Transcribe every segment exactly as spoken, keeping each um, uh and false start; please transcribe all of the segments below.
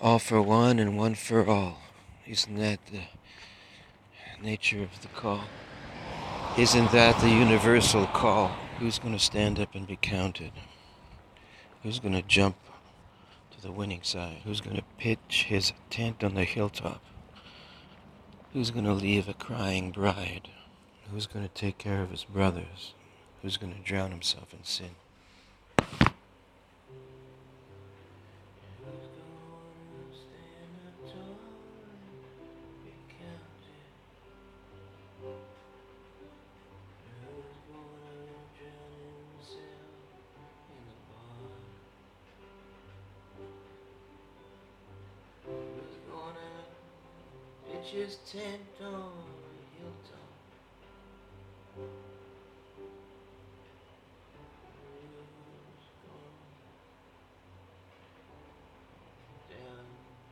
All for one and one for all. Isn't that the nature of the call? Isn't that the universal call? Who's going to stand up and be counted? Who's going to jump to the winning side? Who's going to pitch his tent on the hilltop? Who's going to leave a crying bride? Who's going to take care of his brothers? Who's going to drown himself in sin? Just tent on the hilltop. Down,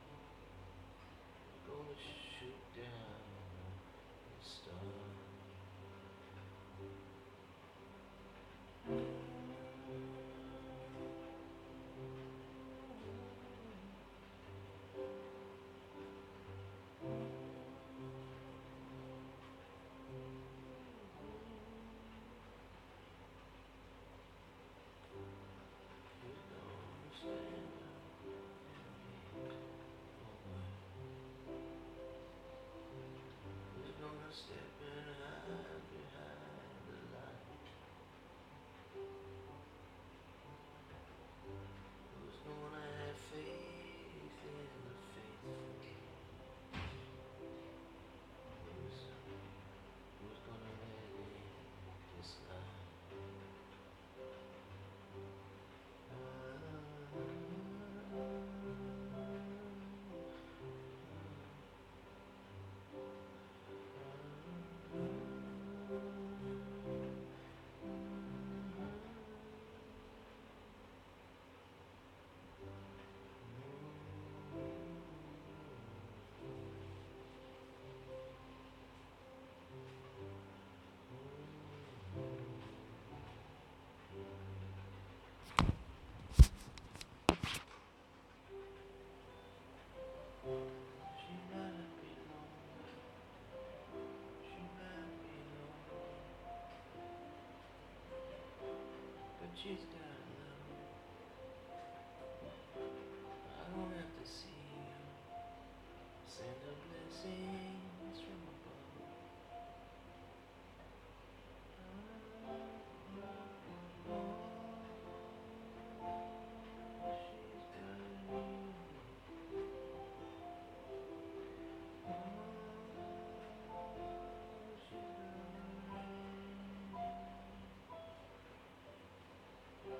gonna shoot down the star. Stepping high behind the light. Who's gonna have faith in the faithful? Who's, who's gonna let in this light? She's got love. I don't have to see you. Send her blessings from above. She's got you. She's got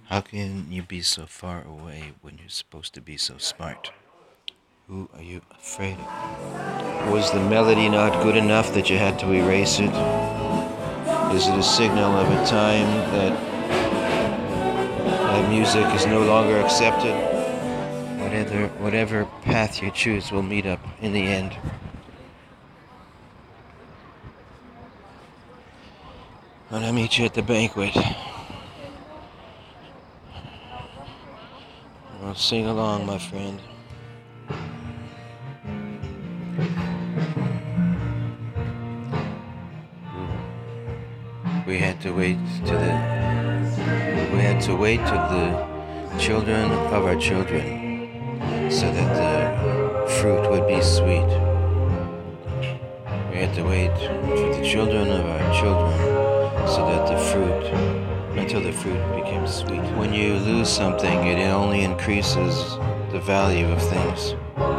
How can you be so far away when you're supposed to be so smart? Who are you afraid of? Was the melody not good enough that you had to erase it? Is it a signal of a time that that music is no longer accepted? Whatever, whatever path you choose will meet up in the end. And I'll meet you at the banquet. Well, sing along, my friend. We had to wait to the we had to wait till the children of our children so that the fruit would be sweet. We had to wait for the children of our children so that the fruit until the fruit became sweet. When you lose something, it only increases the value of things,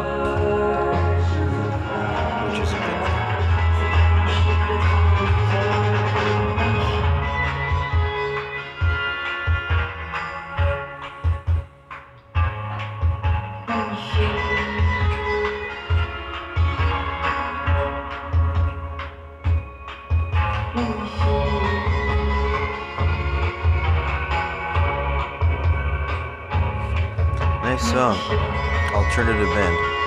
which is a good thing. Nice song. Alternative band.